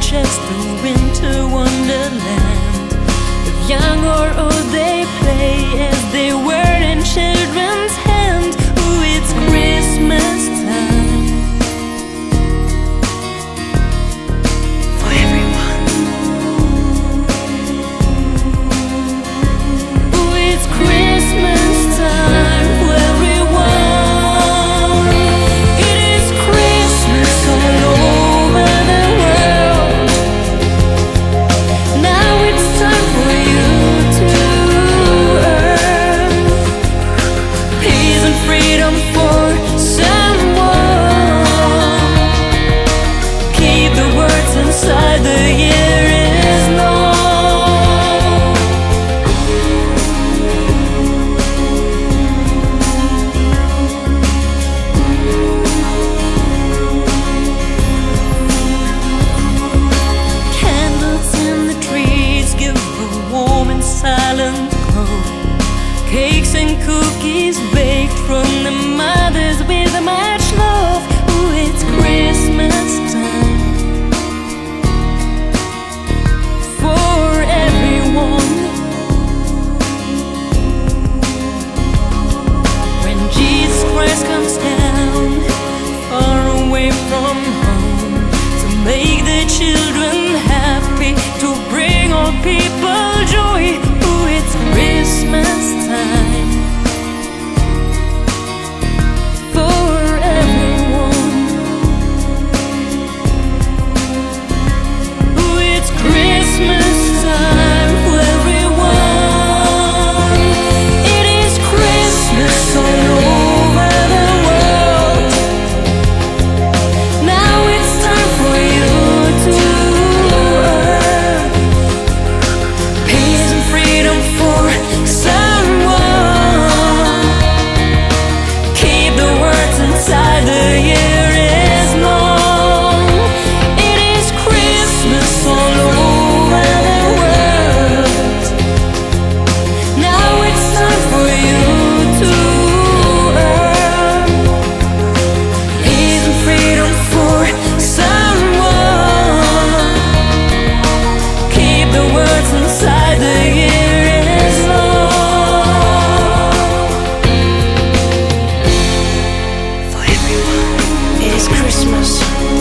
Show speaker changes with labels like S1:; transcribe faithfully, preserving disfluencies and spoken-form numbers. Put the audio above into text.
S1: just a winter wonderland. If young or old, they play as they were in children's hands. Ooh, it's Christmas time for everyone. Ooh, it's Christmas time for everyone. It is Christmas all over the world. Now it's time for you to earn peace and freedom for someone. Keep the words inside, the year is long. Candles in the trees give a warm and silent glow. Cakes and cookies baked from the mothers with much love. Ooh, it's Christmas time for everyone. When Jesus Christ comes down far away from home to make the children happy, to bring all people joy. Ooh, it's Christmas time for everyone. Ooh, it's Christmas time for everyone. It is Christmas all over the world. Now it's time for you to earn peace and freedom for someone. Keep the words inside, the year is long. It is Christmas all over the world. Now it's time for you to earn peace and freedom for someone. Keep the words inside, the year is long. For everyone, it is Christmas.